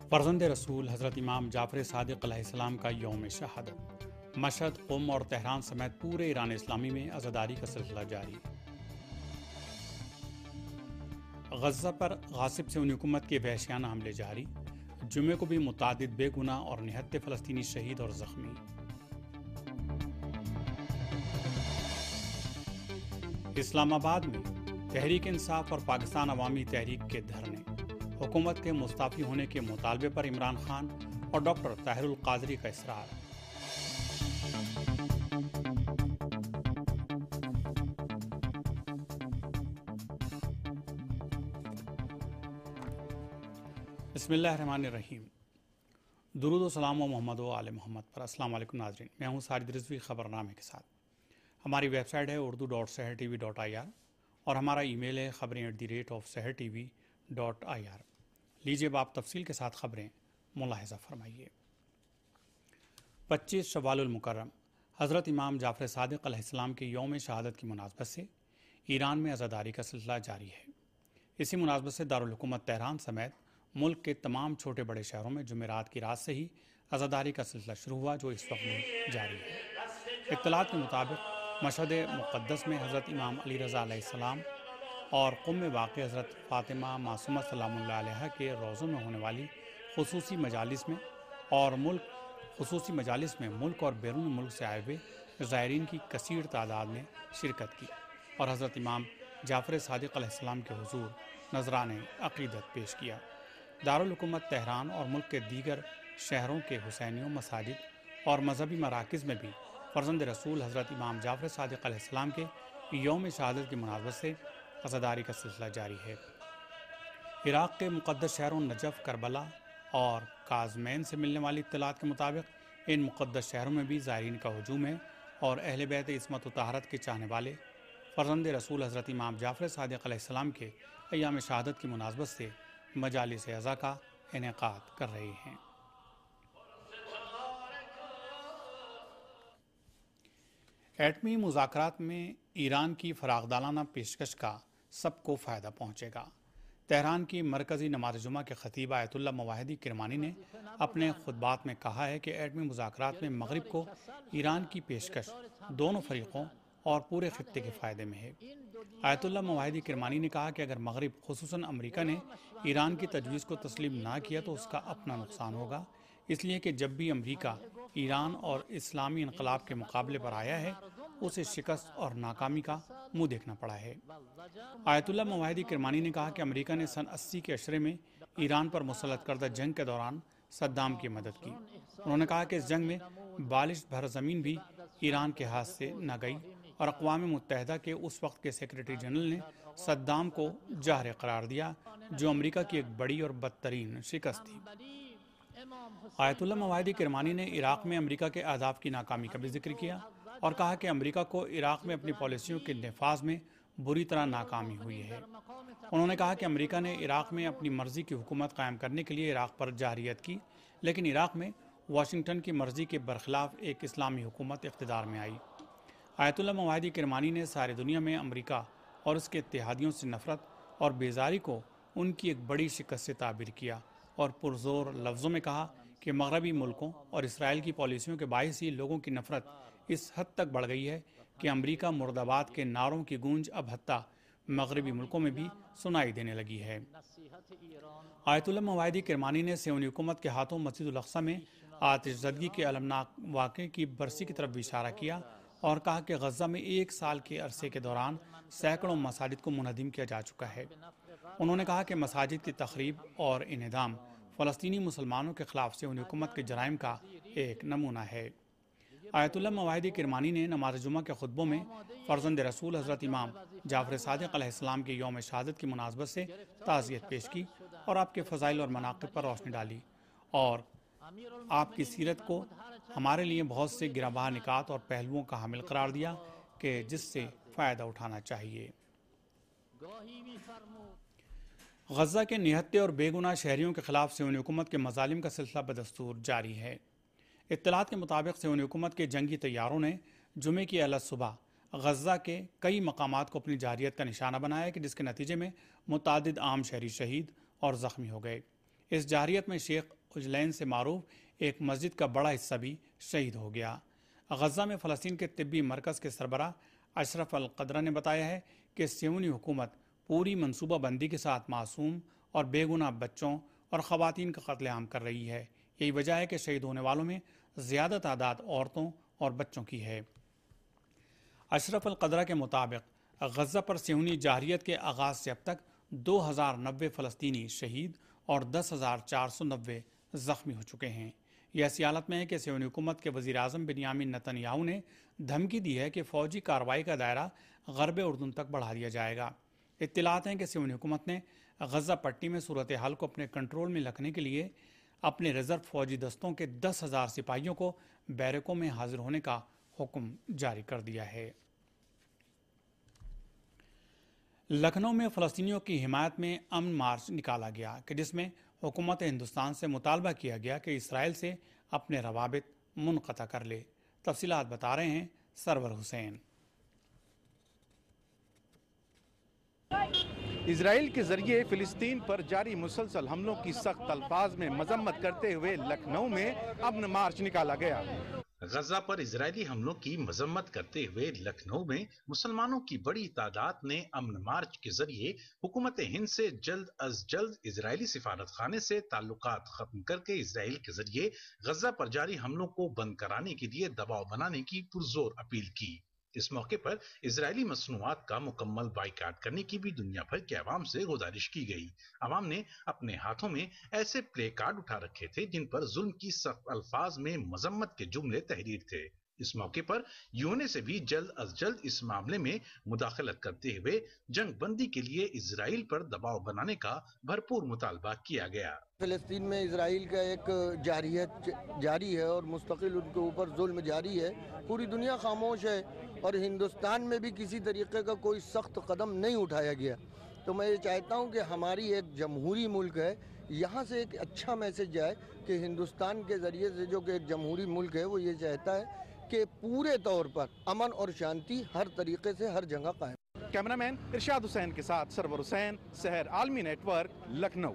فرزند رسول حضرت امام جعفر صادق علیہ السلام کا یوم شہادت۔ مشہد، قم اور تہران سمیت پورے ایران اسلامی میں عزاداری کا سلسلہ جاری۔ غزہ پر غاصب سے حکومت کے وحشیانہ حملے جاری۔ جمعے کو بھی متعدد بے گناہ اور نہتے فلسطینی شہید اور زخمی۔ اسلام آباد میں تحریک انصاف اور پاکستان عوامی تحریک کے دھرنے۔ حکومت کے مستعفی ہونے کے مطالبے پر عمران خان اور ڈاکٹر طاہر القادری کا اصرار۔ بسم اللہ الرحمن الرحیم۔ درود و سلام و محمد و آل محمد پر۔ السلام علیکم ناظرین، میں ہوں ساجد رضوی خبرنامے کے ساتھ۔ ہماری ویب سائٹ ہے urdu.sehrtv.ir اور ہمارا ای میل ہے خبریں@sehrtv.ir۔ لیجیے اب آپ تفصیل کے ساتھ خبریں ملاحظہ فرمائیے۔ 25 شوال المکرم حضرت امام جعفر صادق علیہ السلام کے یوم شہادت کی مناسبت سے ایران میں عزاداری کا سلسلہ جاری ہے۔ اسی مناسبت سے دارالحکومت تہران سمیت ملک کے تمام چھوٹے بڑے شہروں میں جمعرات کی رات سے ہی عزاداری کا سلسلہ شروع ہوا، جو اس وقت میں جاری ہے۔ اطلاعات کے مطابق مشہد مقدس میں حضرت امام علی رضا علیہ السلام اور قم میں واقع حضرت فاطمہ معصومہ سلام اللہ علیہ کے روضوں میں ہونے والی خصوصی مجالس میں ملک اور بیرون ملک سے آئے ہوئے زائرین کی کثیر تعداد نے شرکت کی اور حضرت امام جعفر صادق علیہ السلام کے حضور نذرانِ عقیدت پیش کیا۔ دارالحکومت تہران اور ملک کے دیگر شہروں کے حسینیوں، مساجد اور مذہبی مراکز میں بھی فرزند رسول حضرت امام جعفر صادق علیہ السلام کے یوم شہادت کی مناسبت سے عزاداری کا سلسلہ جاری ہے۔ عراق کے مقدس شہروں نجف، کربلا اور کاظمین سے ملنے والی اطلاعات کے مطابق ان مقدس شہروں میں بھی زائرین کا ہجوم ہے اور اہل بیت عصمت و طہارت کے چاہنے والے فرزند رسول حضرت امام جعفر صادق علیہ السلام کے ایام شہادت کی مناسبت سے مجالس عزا کا انعقاد کر رہے ہیں۔ ایٹمی مذاکرات میں ایران کی فراخدلانہ پیشکش کا سب کو فائدہ پہنچے گا۔ تہران کی مرکزی نماز جمعہ کے خطیب آیت اللہ مواہدی کرمانی نے اپنے خطبات میں کہا ہے کہ ایٹمی مذاکرات میں مغرب کو ایران کی پیشکش دونوں فریقوں اور پورے خطے کے فائدے میں ہے۔ آیت اللہ مواہدی کرمانی نے کہا کہ اگر مغرب خصوصاً امریکہ نے ایران کی تجویز کو تسلیم نہ کیا تو اس کا اپنا نقصان ہوگا، اس لیے کہ جب بھی امریکہ ایران اور اسلامی انقلاب کے مقابلے پر آیا ہے اسے شکست اور ناکامی کا منہ دیکھنا پڑا ہے۔ آیت اللہ مواہدی کرمانی نے کہا کہ امریکہ نے سن 80 کے عشرے میں ایران پر مسلط کردہ جنگ کے دوران صدام کی مدد کی۔ انہوں نے کہا کہ اس جنگ میں بالشت بھر زمین بھی ایران کے ہاتھ سے نہ گئی اور اقوام متحدہ کے اس وقت کے سیکریٹری جنرل نے صدام کو جاہر قرار دیا، جو امریکہ کی ایک بڑی اور بدترین شکست تھی۔ آیت اللہ مواہدی کرمانی نے عراق میں امریکہ کے اہداف کی ناکامی کا بھی ذکر کیا اور کہا کہ امریکہ کو عراق میں اپنی پالیسیوں کے نفاذ میں بری طرح ناکامی ہوئی ہے۔ انہوں نے کہا کہ امریکہ نے عراق میں اپنی مرضی کی حکومت قائم کرنے کے لیے عراق پر جارحیت کی، لیکن عراق میں واشنگٹن کی مرضی کے برخلاف ایک اسلامی حکومت اقتدار میں آئی۔ آیت اللہ مواہدی کرمانی نے ساری دنیا میں امریکہ اور اس کے اتحادیوں سے نفرت اور بیزاری کو ان کی ایک بڑی شکست سے تعبیر کیا اور پرزور لفظوں میں کہا کہ مغربی ملکوں اور اسرائیل کی پالیسیوں کے باعث ہی لوگوں کی نفرت اس حد تک بڑھ گئی ہے کہ امریکہ مرد آباد کے نعروں کی گونج اب حتیٰ مغربی ملکوں میں بھی سنائی دینے لگی ہے۔ آیت اللہ مواہدی کرمانی نے سیونی حکومت کے ہاتھوں مسجد الاقصی میں آتش زدگی کے المناک واقعے کی برسی کی طرف بھی اشارہ کیا اور کہا کہ غزہ میں 1 سال کے عرصے کے دوران سینکڑوں مساجد کو منہدم کیا جا چکا ہے۔ انہوں نے کہا کہ مساجد کی تخریب اور انہدام فلسطینی مسلمانوں کے خلاف سیونی حکومت کے جرائم کا ایک نمونہ ہے۔ آیت اللہ مواہدی کرمانی نے نماز جمعہ کے خطبوں میں فرزند رسول حضرت امام جعفر صادق علیہ السلام کے یوم شہادت کی مناسبت سے تعزیت پیش کی اور آپ کے فضائل اور مناقب پر روشنی ڈالی اور آپ کی سیرت کو ہمارے لیے بہت سے گرانبہا نکات اور پہلوؤں کا حامل قرار دیا کہ جس سے فائدہ اٹھانا چاہیے۔ غزہ کے نہتے اور بے گناہ شہریوں کے خلاف سیونی حکومت کے مظالم کا سلسلہ بدستور جاری ہے۔ اطلاعات کے مطابق سیونی حکومت کے جنگی طیاروں نے جمعے کی اعلی صبح غزہ کے کئی مقامات کو اپنی جارحیت کا نشانہ بنایا کہ جس کے نتیجے میں متعدد عام شہری شہید اور زخمی ہو گئے۔ اس جارحیت میں شیخ اجلین سے معروف ایک مسجد کا بڑا حصہ بھی شہید ہو گیا۔ غزہ میں فلسطین کے طبی مرکز کے سربراہ اشرف القدرہ نے بتایا ہے کہ صہیونی حکومت پوری منصوبہ بندی کے ساتھ معصوم اور بے گناہ بچوں اور خواتین کا قتل عام کر رہی ہے۔ یہی وجہ ہے کہ شہید ہونے والوں میں زیادہ تعداد عورتوں اور بچوں کی ہے۔ اشرف القدرہ کے مطابق غزہ پر صہیونی جارحیت کے آغاز سے اب تک 2090 فلسطینی شہید اور 10,490 زخمی ہو چکے ہیں۔ یہ ایسی حالت میں ہے کہ صہیونی حکومت کے وزیر اعظم بنیامین نتن یاہو نے دھمکی دی ہے کہ فوجی کارروائی کا دائرہ غرب اردن تک بڑھا دیا جائے گا۔ اطلاعات ہیں کہ صہیونی حکومت نے غزہ پٹی میں صورتحال کو اپنے کنٹرول میں رکھنے کے لیے اپنے ریزرو فوجی دستوں کے 10,000 سپاہیوں کو بیرکوں میں حاضر ہونے کا حکم جاری کر دیا ہے۔ لکھنؤ میں فلسطینیوں کی حمایت میں امن مارچ نکالا گیا کہ جس میں حکومت ہندوستان سے مطالبہ کیا گیا کہ اسرائیل سے اپنے روابط منقطع کر لے۔ تفصیلات بتا رہے ہیں سرور حسین۔ اسرائیل کے ذریعے فلسطین پر جاری مسلسل حملوں کی سخت الفاظ میں مذمت کرتے ہوئے لکھنؤ میں امن مارچ نکالا گیا۔ غزہ پر اسرائیلی حملوں کی مذمت کرتے ہوئے لکھنؤ میں مسلمانوں کی بڑی تعداد نے امن مارچ کے ذریعے حکومت ہند سے جلد از جلد اسرائیلی سفارت خانے سے تعلقات ختم کر کے اسرائیل کے ذریعے غزہ پر جاری حملوں کو بند کرانے کے لیے دباؤ بنانے کی پرزور اپیل کی۔ اس موقع پر اسرائیلی مصنوعات کا مکمل بائیکاٹ کرنے کی بھی دنیا بھر کے عوام سے گزارش کی گئی۔ عوام نے اپنے ہاتھوں میں ایسے پلے کارڈ اٹھا رکھے تھے جن پر ظلم کی سخت الفاظ میں مذمت کے جملے تحریر تھے۔ اس موقع پر یونین سے بھی جلد از جلد اس معاملے میں مداخلت کرتے ہوئے جنگ بندی کے لیے اسرائیل پر دباؤ بنانے کا بھرپور مطالبہ کیا گیا۔ فلسطین میں اسرائیل کا ایک جارحیت جاری ہے اور مستقل ان کے اوپر ظلم جاری ہے، پوری دنیا خاموش ہے اور ہندوستان میں بھی کسی طریقے کا کوئی سخت قدم نہیں اٹھایا گیا۔ تو میں یہ چاہتا ہوں کہ ہماری ایک جمہوری ملک ہے، یہاں سے ایک اچھا میسج جائے کہ ہندوستان کے ذریعے سے جو کہ ایک جمہوری ملک ہے وہ یہ چاہتا ہے کہ پورے طور پر امن اور شانتی ہر طریقے سے ہر جگہ قائم۔ کیمرہ مین ارشاد حسین کے ساتھ سرور حسین، سحر عالمی نیٹ ورک، لکھنؤ۔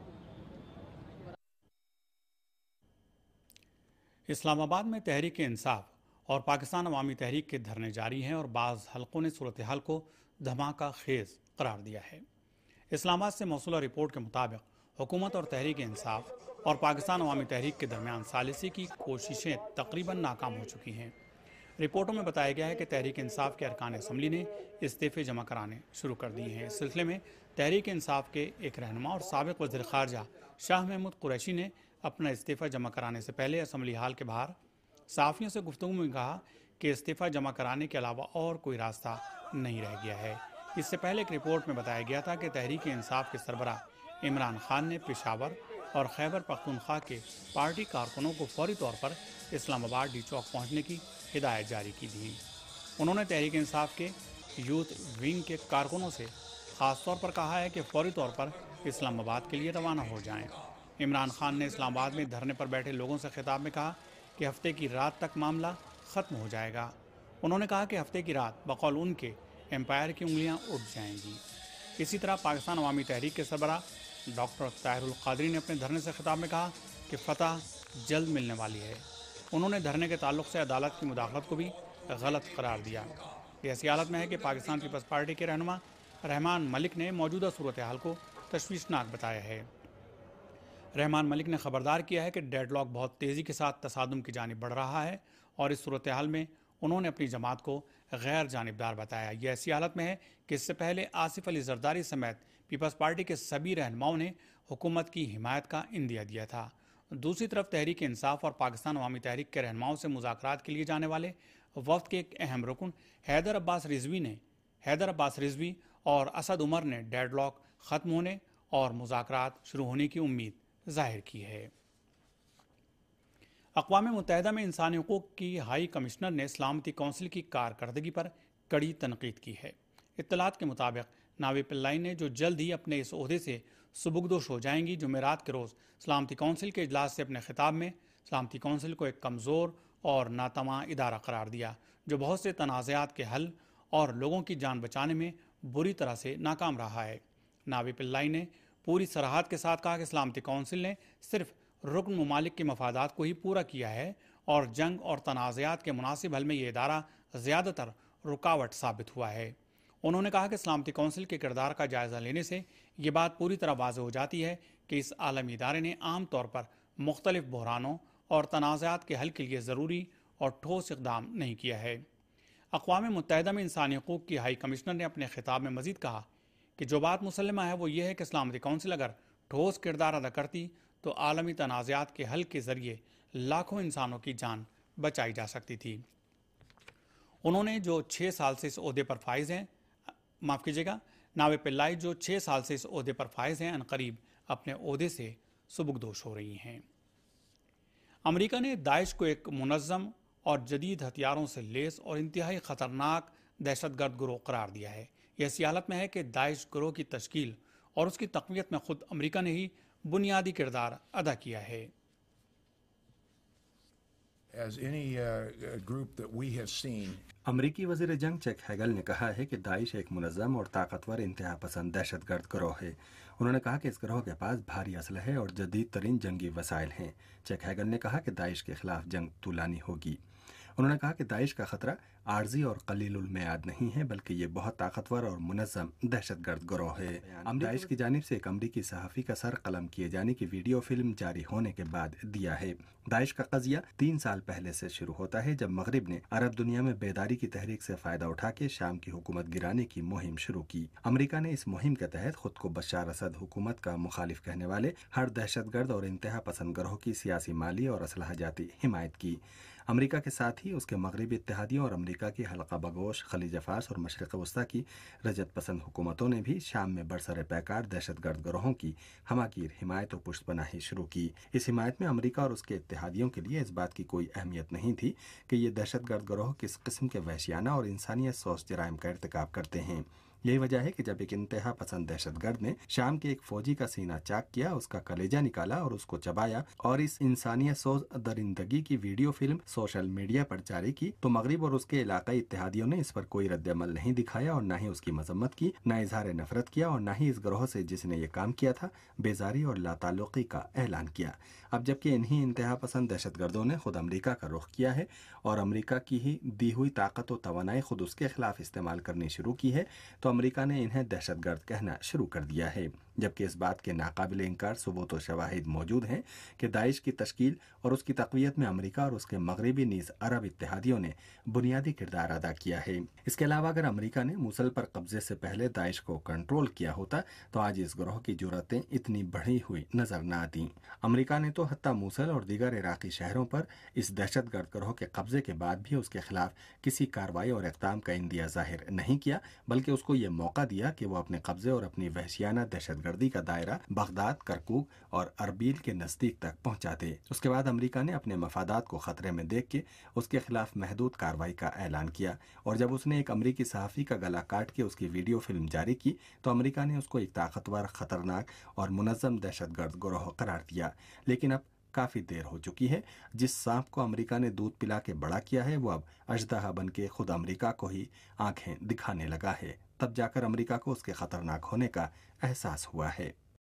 اسلام آباد میں تحریک انصاف اور پاکستان عوامی تحریک کے دھرنے جاری ہیں اور بعض حلقوں نے صورتحال کو دھماکہ خیز قرار دیا ہے۔ اسلام آباد سے موصولہ رپورٹ کے مطابق حکومت اور تحریک انصاف اور پاکستان عوامی تحریک کے درمیان ثالثی کی کوششیں تقریباً ناکام ہو چکی ہیں۔ رپورٹوں میں بتایا گیا ہے کہ تحریک انصاف کے ارکان اسمبلی نے استعفے جمع کرانے شروع کر دیے ہیں۔ اس سلسلے میں تحریک انصاف کے ایک رہنما اور سابق وزیر خارجہ شاہ محمود قریشی نے اپنا استعفیٰ جمع کرانے سے پہلے اسمبلی ہال کے باہر صحافیوں سے گفتگو میں کہا کہ استعفیٰ جمع کرانے کے علاوہ اور کوئی راستہ نہیں رہ گیا ہے۔ اس سے پہلے ایک رپورٹ میں بتایا گیا تھا کہ تحریک انصاف کے سربراہ عمران خان نے پشاور اور خیبر پختونخوا کے پارٹی کارکنوں کو فوری طور پر اسلام آباد ڈی چوک پہنچنے کی ہدایت جاری کی تھی۔ انہوں نے تحریک انصاف کے یوتھ ونگ کے کارکنوں سے خاص طور پر کہا ہے کہ فوری طور پر اسلام آباد کے لیے روانہ ہو جائیں۔ عمران خان نے اسلام آباد میں دھرنے پر بیٹھے لوگوں سے خطاب میں کہا کہ ہفتے کی رات تک معاملہ ختم ہو جائے گا۔ انہوں نے کہا کہ ہفتے کی رات بقول ان کے امپائر کی انگلیاں اٹھ جائیں گی۔ اسی طرح پاکستان عوامی تحریک کے سربراہ ڈاکٹر طاہر القادری نے اپنے دھرنے سے خطاب میں کہا کہ فتح جلد ملنے والی ہے۔ انہوں نے دھرنے کے تعلق سے عدالت کی مداخلت کو بھی غلط قرار دیا۔ یہ ایسی حالت میں ہے کہ پاکستان پیپلز پارٹی کے رہنما رحمان ملک نے موجودہ صورتحال کو تشویشناک بتایا ہے۔ رحمان ملک نے خبردار کیا ہے کہ ڈیڈ لاک بہت تیزی کے ساتھ تصادم کی جانب بڑھ رہا ہے اور اس صورتحال میں انہوں نے اپنی جماعت کو غیر جانبدار بتایا۔ یہ ایسی حالت میں ہے کہ اس سے پہلے آصف علی زرداری سمیت پیپلز پارٹی کے سبھی رہنماؤں نے حکومت کی حمایت کا عندیہ دیا تھا۔ دوسری طرف تحریک انصاف اور پاکستان عوامی تحریک کے رہنماؤں سے مذاکرات کے لیے جانے والے وفد کے ایک اہم رکن حیدر عباس رضوی اور اسد عمر نے ڈیڈ لاک ختم ہونے اور مذاکرات شروع ہونے کی امید ظاہر کی ہے۔ اقوام متحدہ میں انسانی حقوق کی ہائی کمشنر نے سلامتی کونسل کی کارکردگی پر کڑی تنقید کی ہے۔ اطلاعات کے مطابق ناوی پلائی نے جو جلد ہی اپنے اس عہدے سے سبکدوش ہو جائیں گی، جمعرات کے روز سلامتی کونسل کے اجلاس سے اپنے خطاب میں سلامتی کونسل کو ایک کمزور اور ناتواں ادارہ قرار دیا جو بہت سے تنازعات کے حل اور لوگوں کی جان بچانے میں بری طرح سے ناکام رہا ہے۔ ناوی پلائی نے پوری صراحت کے ساتھ کہا کہ سلامتی کونسل نے صرف رکن ممالک کے مفادات کو ہی پورا کیا ہے اور جنگ اور تنازعات کے مناسب حل میں یہ ادارہ زیادہ تر رکاوٹ ثابت ہوا ہے۔ انہوں نے کہا کہ سلامتی کونسل کے کردار کا جائزہ لینے سے یہ بات پوری طرح واضح ہو جاتی ہے کہ اس عالمی ادارے نے عام طور پر مختلف بحرانوں اور تنازعات کے حل کے لیے ضروری اور ٹھوس اقدام نہیں کیا ہے۔ اقوام متحدہ میں انسانی حقوق کی ہائی کمشنر نے اپنے خطاب میں مزید کہا کہ جو بات مسلمہ ہے وہ یہ ہے کہ سلامتی کونسل اگر ٹھوس کردار ادا کرتی تو عالمی تنازعات کے حل کے ذریعے لاکھوں انسانوں کی جان بچائی جا سکتی تھی۔ انہوں نے جو 6 سال سے اس عہدے پر فائز ہیں ناوے پلائی جو 6 سال سے اس عہدے پر فائز ہیں عنقریب اپنے عہدے سے سبکدوش ہو رہی ہیں۔ امریکہ نے داعش کو ایک منظم اور جدید ہتھیاروں سے لیس اور انتہائی خطرناک دہشت گرد گروہ قرار دیا ہے۔ یہ ایسی حالت میں ہے کہ داعش گروہ کی تشکیل اور اس کی تقویت میں خود امریکہ نے ہی بنیادی کردار ادا کیا ہے۔ امریکی وزیر جنگ چیک ہیگل نے کہا ہے کہ داعش ایک منظم اور طاقتور انتہا پسند دہشت گرد گروہ ہے۔ انہوں نے کہا کہ اس گروہ کے پاس بھاری اسلحے اور جدید ترین جنگی وسائل ہیں۔ چیک ہیگل نے کہا کہ داعش کے خلاف جنگ طولانی ہوگی۔ انہوں نے کہا کہ داعش کا خطرہ عارضی اور قلیل المیعاد نہیں ہے بلکہ یہ بہت طاقتور اور منظم دہشت گرد گروہ ہے۔ داعش کی جانب سے ایک امریکی صحافی کا سر قلم کیے جانے کی ویڈیو فلم جاری ہونے کے بعد دیا ہے۔ داعش کا قضیہ 3 سال پہلے سے شروع ہوتا ہے جب مغرب نے عرب دنیا میں بیداری کی تحریک سے فائدہ اٹھا کے شام کی حکومت گرانے کی مہم شروع کی۔ امریکہ نے اس مہم کے تحت خود کو بشار اسد حکومت کا مخالف کہنے والے ہر دہشت گرد اور انتہا پسند گروہ کی سیاسی، مالی اور اسلحہ جاتی حمایت کی۔ امریکہ کے ساتھ ہی اس کے مغربی اتحادیوں اور امریکہ کی حلقہ بگوش، خلیج فارس اور مشرق وسطیٰ کی رجت پسند حکومتوں نے بھی شام میں برسر پیکار دہشت گرد گروہوں کی ہماگیر حمایت و پشت پناہی شروع کی۔ اس حمایت میں امریکہ اور اس کے اتحادیوں کے لیے اس بات کی کوئی اہمیت نہیں تھی کہ یہ دہشت گرد گروہ کس قسم کے وحشیانہ اور انسانیت سوز جرائم کا ارتکاب کرتے ہیں۔ یہی وجہ ہے کہ جب ایک انتہا پسند دہشت گرد نے شام کے ایک فوجی کا سینہ چاک کیا، اس کا کلیجہ نکالا اور اس کو چبایا اور اس انسانیت سوز درندگی کی ویڈیو فلم سوشل میڈیا پر جاری کی، تو مغرب اور اس کے علاقائی اتحادیوں نے اس پر کوئی رد عمل نہیں دکھایا اور نہ ہی اس کی مذمت کی، نہ اظہار نفرت کیا اور نہ ہی اس گروہ سے جس نے یہ کام کیا تھا بیزاری اور لا تعلقی کا اعلان کیا۔ اب جبکہ انہی انتہا پسند دہشت گردوں نے خود امریکہ کا رخ کیا ہے اور امریکہ کی ہی دی ہوئی طاقت و توانائی خود اس کے خلاف استعمال کرنی شروع کی ہے، تو امریکہ نے انہیں دہشت گرد کہنا شروع کر دیا ہے، جبکہ اس بات کے ناقابل انکار ثبوت و شواہد موجود ہیں کہ داعش کی تشکیل اور اس کی تقویت میں امریکہ اور اس کے مغربی نیز عرب اتحادیوں نے بنیادی کردار ادا کیا ہے۔ اس کے علاوہ اگر امریکہ نے موصل پر قبضے سے پہلے داعش کو کنٹرول کیا ہوتا تو آج اس گروہ کی جرأتیں اتنی بڑھی ہوئی نظر نہ آتیں۔ امریکہ نے تو حتیٰ موصل اور دیگر عراقی شہروں پر اس دہشت گرد گروہ کے قبضے کے بعد بھی اس کے خلاف کسی کارروائی اور اقدام کا اندیہ ظاہر نہیں کیا، بلکہ اس کو یہ موقع دیا کہ وہ اپنے قبضے اور اپنی وحشیانہ دہشت گردی کا دائرہ بغداد، کرکوک اور اربیل کے نزدیک تک پہنچا دے۔ اس کے بعد امریکہ نے اپنے مفادات کو خطرے میں دیکھ کے اس کے خلاف محدود کارروائی کا اعلان کیا، اور جب اس نے ایک امریکی صحافی کا گلا کاٹ کے اس کی ویڈیو فلم جاری کی تو امریکہ نے اس کو ایک طاقتور، خطرناک اور منظم دہشت گرد گروہ قرار دیا۔ لیکن اب کافی دیر ہو چکی ہے۔ جس سانپ کو امریکہ نے دودھ پلا کے بڑا کیا ہے وہ اب اژدہا بن کے خود امریکہ کو ہی آنکھیں دکھانے لگا ہے۔ تب جا کر امریکہ کو اس کے خطرناک ہونے کا احساس ہوا ہے۔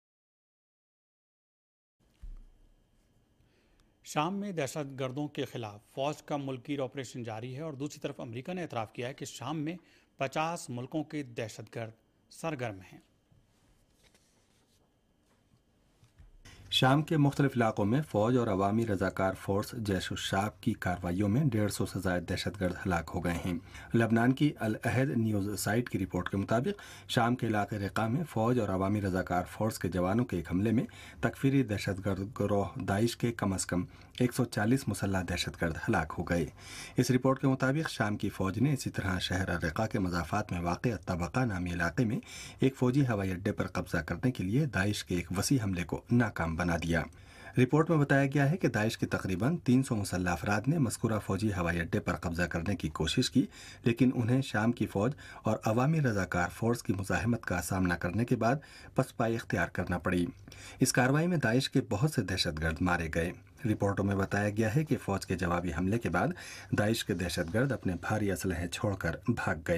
شام میں دہشت گردوں کے خلاف فوج کا ملکی آپریشن جاری ہے اور دوسری طرف امریکہ نے اعتراف کیا ہے کہ شام میں 50 ملکوں کے دہشت گرد سرگرم ہیں۔ شام کے مختلف علاقوں میں فوج اور عوامی رضاکار فورس جیش الشعب کی کارروائیوں میں 150 سے زائد دہشت گرد ہلاک ہو گئے ہیں۔ لبنان کی العہد نیوز سائٹ کی رپورٹ کے مطابق شام کے علاقے رقہ میں فوج اور عوامی رضاکار فورس کے جوانوں کے ایک حملے میں تکفیری دہشت گرد گروہ داعش کے کم از کم 140 مسلح دہشت گرد ہلاک ہو گئے۔ اس رپورٹ کے مطابق شام کی فوج نے اسی طرح شہر الرقہ کے مضافات میں واقع الطبقہ نامی علاقے میں ایک فوجی ہوائی اڈے پر قبضہ کرنے کے لیے داعش کے ایک وسیع حملے کو ناکام بنا دیا۔ رپورٹ میں بتایا گیا ہے کہ داعش کے تقریباً 300 مسلح افراد نے مذکورہ فوجی ہوائی اڈے پر قبضہ کرنے کی کوشش کی، لیکن انہیں شام کی فوج اور عوامی رضاکار فورس کی مزاحمت کا سامنا کرنے کے بعد پسپائی اختیار کرنا پڑی۔ اس کارروائی میں داعش کے بہت سے دہشت گرد مارے گئے۔ رپورٹوں میں بتایا گیا ہے کہ فوج کے جوابی حملے کے بعد داعش کے دہشت گرد اپنے بھاری اسلحے چھوڑ کر بھاگ گئے۔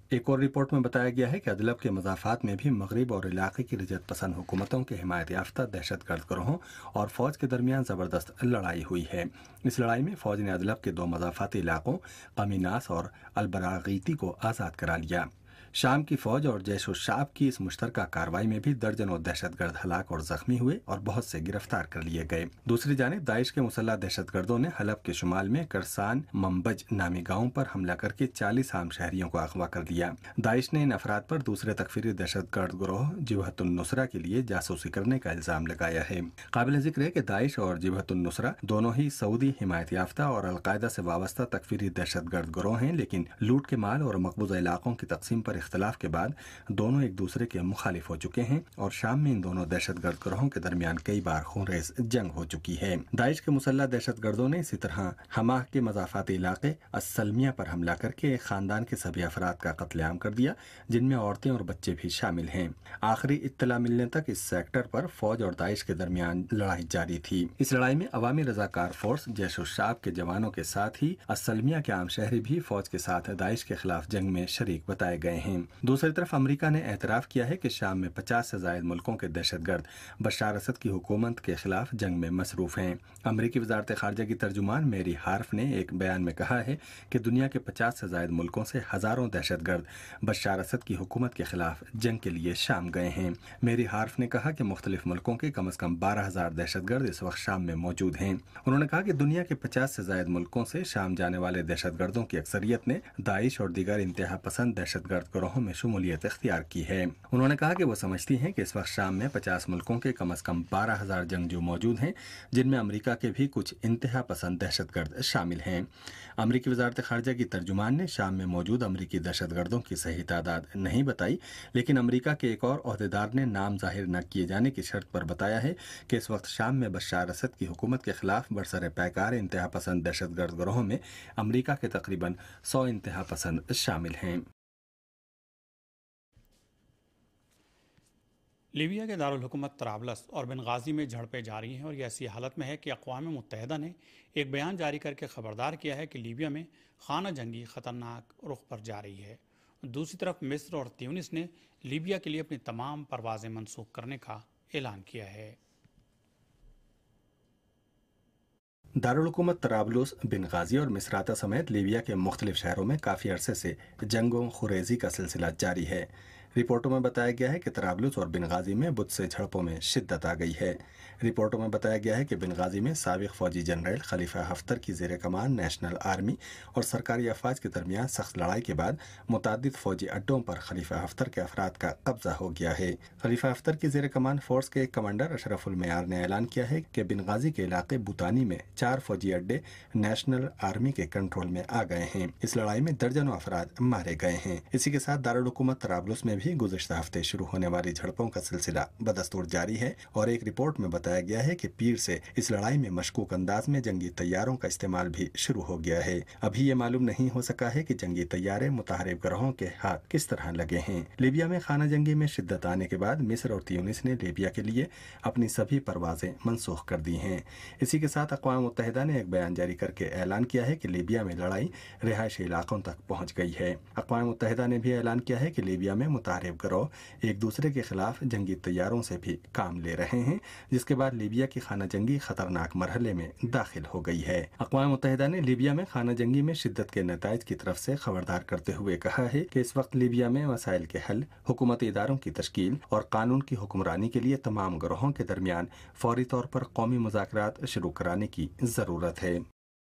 ایک اور رپورٹ میں بتایا گیا ہے کہ ادلب کے مضافات میں بھی مغرب اور علاقے کی رجعت پسند حکومتوں کے حمایت یافتہ دہشت گرد گروہوں اور فوج کے درمیان زبردست لڑائی ہوئی ہے۔ اس لڑائی میں فوج نے ادلب کے 2 مضافاتی علاقوں قمیناس اور البراغیتی کو آزاد کرا لیا۔ شام کی فوج اور جیش الشعب کی اس مشترکہ کارروائی میں بھی درجنوں دہشت گرد ہلاک اور زخمی ہوئے اور بہت سے گرفتار کر لیے گئے۔ دوسری جانب داعش کے مسلح دہشت گردوں نے حلب کے شمال میں کرسان منبج نامی گاؤں پر حملہ کر کے 40 عام شہریوں کو اغوا کر دیا۔ داعش نے ان افراد پر دوسرے تکفیری دہشت گرد گروہ جبہت النصرہ کے لیے جاسوسی کرنے کا الزام لگایا ہے۔ قابل ذکر ہے کہ داعش اور جبہت النصرہ دونوں ہی سعودی حمایت یافتہ اور القاعدہ سے وابستہ تکفیری دہشت گرد گروہ ہیں، لیکن لوٹ کے مال اور مقبوضہ علاقوں کی تقسیم پر اختلاف کے بعد دونوں ایک دوسرے کے مخالف ہو چکے ہیں اور شام میں ان دونوں دہشت گرد گروہوں کے درمیان کئی بار خونریز جنگ ہو چکی ہے۔ داعش کے مسلح دہشت گردوں نے اسی طرح حماہ کے مضافاتی علاقے السلمیہ پر حملہ کر کے ایک خاندان کے سبھی افراد کا قتل عام کر دیا، جن میں عورتیں اور بچے بھی شامل ہیں۔ آخری اطلاع ملنے تک اس سیکٹر پر فوج اور داعش کے درمیان لڑائی جاری تھی۔ اس لڑائی میں عوامی رضاکار فورس جیش الشعب کے جوانوں کے ساتھ ہی السلمیہ کے عام شہری بھی فوج کے ساتھ داعش کے خلاف جنگ میں شریک بتائے گئے ہیں۔ دوسری طرف امریکہ نے اعتراف کیا ہے کہ شام میں 50 سے زائد ملکوں کے دہشت گرد بشار اسد کی حکومت کے خلاف جنگ میں مصروف ہیں۔ امریکی وزارت خارجہ کی ترجمان میری ہارف نے ایک بیان میں کہا ہے کہ دنیا کے 50 سے زائد ملکوں سے ہزاروں دہشت گرد بشار اسد کی حکومت کے خلاف جنگ کے لیے شام گئے ہیں۔ میری ہارف نے کہا کہ مختلف ملکوں کے کم از کم 12,000 دہشت گرد اس وقت شام میں موجود ہیں۔ انہوں نے کہا کہ دنیا کے 50 سے زائد ملکوں سے شام جانے والے دہشت گردوں کی اکثریت نے داعش اور دیگر انتہا پسند دہشت گرد گروہوں میں شمولیت اختیار کی ہے۔ انہوں نے کہا کہ وہ سمجھتی ہیں کہ اس وقت شام میں 50 ملکوں کے کم از کم 12,000 جنگجو موجود ہیں، جن میں امریکہ کے بھی کچھ انتہا پسند دہشت گرد شامل ہیں۔ امریکی وزارت خارجہ کی ترجمان نے شام میں موجود امریکی دہشت گردوں کی صحیح تعداد نہیں بتائی، لیکن امریکہ کے ایک اور عہدیدار نے نام ظاہر نہ کیے جانے کی شرط پر بتایا ہے کہ اس وقت شام میں بشار اسد کی حکومت کے خلاف برسر پیکار انتہا پسند دہشت گرد گروہوں میں امریکہ کے تقریباً 100 انتہا پسند شامل ہیں۔ لیبیا کے دارالحکومت طرابلس اور بنغازی میں جھڑپیں جاری ہیں اور یہ ایسی حالت میں ہے کہ اقوام متحدہ نے ایک بیان جاری کر کے خبردار کیا ہے کہ لیبیا میں خانہ جنگی خطرناک رخ پر جا رہی ہے۔ دوسری طرف مصر اور تیونس نے لیبیا کے لیے اپنی تمام پروازیں منسوخ کرنے کا اعلان کیا ہے۔ دارالحکومت طرابلس، بنغازی اور مصراتہ سمیت لیبیا کے مختلف شہروں میں کافی عرصے سے جنگوں خریزی کا سلسلہ جاری ہے۔ رپورٹوں میں بتایا گیا ہے کہ طرابلس اور بنغازی میں بدھ سے جھڑپوں میں شدت آ گئی ہے۔ رپورٹوں میں بتایا گیا ہے کہ بنغازی میں سابق فوجی جنرل خلیفہ حفتر کی زیر کمان نیشنل آرمی اور سرکاری افواج کے درمیان سخت لڑائی کے بعد متعدد فوجی اڈوں پر خلیفہ حفتر کے افراد کا قبضہ ہو گیا ہے۔ خلیفہ حفتر کی زیر کمان فورس کے کمانڈر اشرف المعیار نے اعلان کیا ہے کہ بنغازی کے علاقے بوتانی میں 4 فوجی اڈے نیشنل آرمی کے کنٹرول میں آ گئے ہیں۔ اس لڑائی میں درجنوں افراد مارے گئے ہیں۔ اسی کے ساتھ دارالحکومت طرابلس میں بھی گزشتہ ہفتے شروع ہونے والی جھڑپوں کا سلسلہ بدستور جاری ہے اور ایک رپورٹ میں بتایا گیا ہے کہ پیر سے اس لڑائی میں مشکوک انداز میں جنگی طیاروں کا استعمال بھی شروع ہو گیا ہے۔ ابھی یہ معلوم نہیں ہو سکا ہے کہ جنگی طیارے متحارب گروہوں کے ہاتھ کس طرح لگے ہیں۔ لیبیا میں خانہ جنگی میں شدت آنے کے بعد مصر اور تیونس نے لیبیا کے لیے اپنی سبھی پروازیں منسوخ کر دی ہیں۔ اسی کے ساتھ اقوام متحدہ نے ایک بیان جاری کر کے اعلان کیا ہے کہ لیبیا میں لڑائی رہائشی علاقوں تک پہنچ گئی ہے۔ اقوام متحدہ نے بھی اعلان کیا ہے کہ لیبیا میں متحارب گروہ ایک دوسرے کے خلاف جنگی طیاروں سے بھی کام لے رہے ہیں، جس کے بعد لیبیا کی خانہ جنگی خطرناک مرحلے میں داخل ہو گئی ہے۔ اقوام متحدہ نے لیبیا میں خانہ جنگی میں شدت کے نتائج کی طرف سے خبردار کرتے ہوئے کہا ہے کہ اس وقت لیبیا میں مسائل کے حل، حکومتی اداروں کی تشکیل اور قانون کی حکمرانی کے لیے تمام گروہوں کے درمیان فوری طور پر قومی مذاکرات شروع کرانے کی ضرورت ہے۔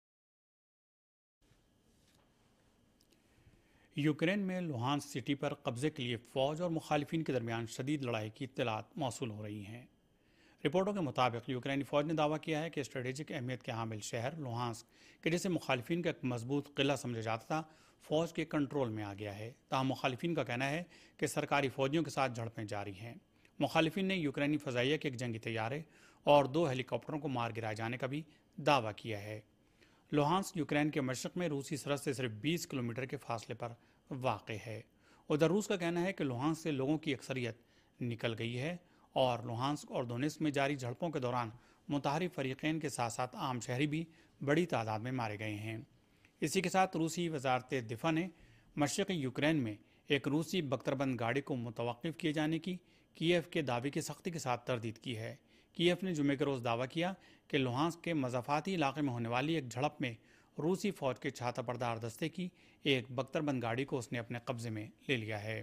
یوکرین میں لوہانسک سٹی پر قبضے کے لیے فوج اور مخالفین کے درمیان شدید لڑائی کی اطلاعات موصول ہو رہی ہیں۔ رپورٹوں کے مطابق یوکرینی فوج نے دعویٰ کیا ہے کہ اسٹریٹجک اہمیت کے حامل شہر لوہانسک کہ جسے مخالفین کا ایک مضبوط قلعہ سمجھا جاتا تھا، فوج کے کنٹرول میں آ گیا ہے۔ تاہم مخالفین کا کہنا ہے کہ سرکاری فوجیوں کے ساتھ جھڑپیں جاری ہیں۔ مخالفین نے یوکرینی فضائیہ کے ایک جنگی طیارے اور 2 ہیلی کاپٹروں کو مار گرائے جانے کا بھی دعویٰ کیا ہے۔ لوہانسک یوکرین کے مشرق میں روسی سرحد سے صرف 20 کلومیٹر کے فاصلے پر واقع ہے۔ ادھر روس کا کہنا ہے کہ لوہانسک سے لوگوں کی اکثریت نکل گئی ہے اور لوہانسک اور دونیتسک میں جاری جھڑپوں کے دوران متحارب فریقین کے ساتھ ساتھ عام شہری بھی بڑی تعداد میں مارے گئے ہیں۔ اسی کے ساتھ روسی وزارت دفاع نے مشرقی یوکرین میں ایک روسی بختربند گاڑی کو متوقف کیے جانے کی کیف کے دعوے کی سختی کے ساتھ تردید کی ہے۔ کیف نے جمعے کے روز دعویٰ کیا کہ لوہانسک کے مضافاتی علاقے میں ہونے والی ایک جھڑپ میں روسی فوج کے چھاتہ پردار دستے کی ایک بختربند گاڑی کو اس نے اپنے قبضے میں لے لیا ہے۔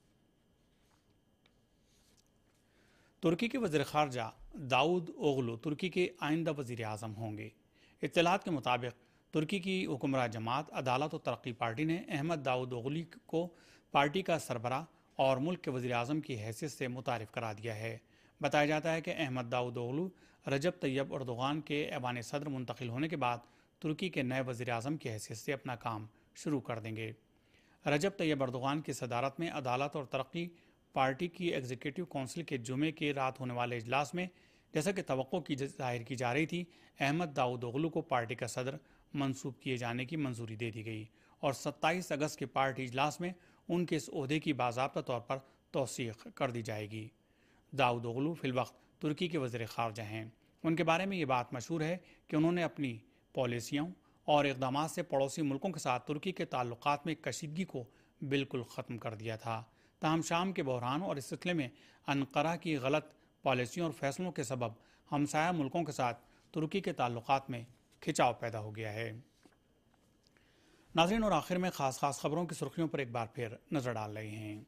ترکی کے وزیر خارجہ داؤد اوغلو ترکی کے آئندہ وزیر اعظم ہوں گے۔ اطلاعات کے مطابق ترکی کی حکمراں جماعت عدالت و ترقی پارٹی نے احمد داؤد اوغلو کو پارٹی کا سربراہ اور ملک کے وزیر اعظم کی حیثیت سے متعارف کرا دیا ہے۔ بتایا جاتا ہے کہ احمد داؤد اوغلو رجب طیب اردوغان کے ایوان صدر منتقل ہونے کے بعد ترکی کے نئے وزیر اعظم کی حیثیت سے اپنا کام شروع کر دیں گے۔ رجب طیب اردوغان کی صدارت میں عدالت اور ترقی پارٹی کی ایگزیکٹو کونسل کے جمعے کی رات ہونے والے اجلاس میں جیسا کہ توقع ظاہر کی جا رہی تھی، احمد داؤد اوغلو کو پارٹی کا صدر منصوب کیے جانے کی منظوری دے دی گئی اور 27 اگست کے پارٹی اجلاس میں ان کے اس عہدے کی باضابطہ طور پر توثیق کر دی جائے گی۔ داؤد اوغلو فی الوقت ترکی کے وزیر خارجہ ہیں۔ ان کے بارے میں یہ بات مشہور ہے کہ انہوں نے اپنی پالیسیوں اور اقدامات سے پڑوسی ملکوں کے ساتھ ترکی کے تعلقات میں کشیدگی کو بالکل ختم کر دیا تھا۔ تاہم شام کے بحران اور اس سلسلے میں انقرہ کی غلط پالیسیوں اور فیصلوں کے سبب ہمسایہ ملکوں کے ساتھ ترکی کے تعلقات میں کھچاؤ پیدا ہو گیا ہے۔ ناظرین، اور آخر میں خاص خبروں کی سرخیوں پر ایک بار پھر نظر ڈال رہے ہیں۔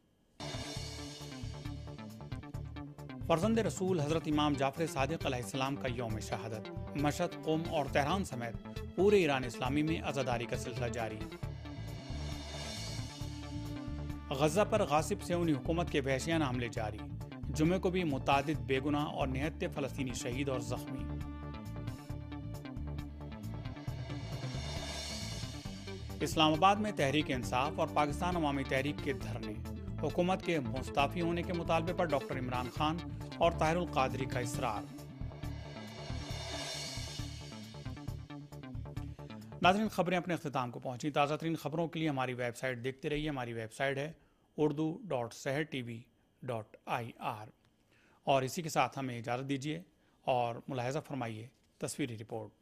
فرزند رسول حضرت امام جعفر صادق علیہ السلام کا یوم شہادت، مشہد، قم اور تہران سمیت پورے ایران اسلامی میں عزاداری کا سلسلہ جاری۔ غزہ پر غاصب صہیونی حکومت کے وحشیانہ حملے جاری، جمعے کو بھی متعدد بے گناہ اور نہتے فلسطینی شہید اور زخمی۔ اسلام آباد میں تحریک انصاف اور پاکستان عوامی تحریک کے دھرنے، حکومت کے مستعفی ہونے کے مطالبے پر ڈاکٹر عمران خان اور طاہر القادری کا اصرار۔ ناظرین، خبریں اپنے اختتام کو پہنچی۔ تازہ ترین خبروں کے لیے ہماری ویب سائٹ دیکھتے رہیے۔ ہماری ویب سائٹ ہے urdu.sehertv.ir، اور اسی کے ساتھ ہمیں اجازت دیجیے اور ملاحظہ فرمائیے تصویری رپورٹ۔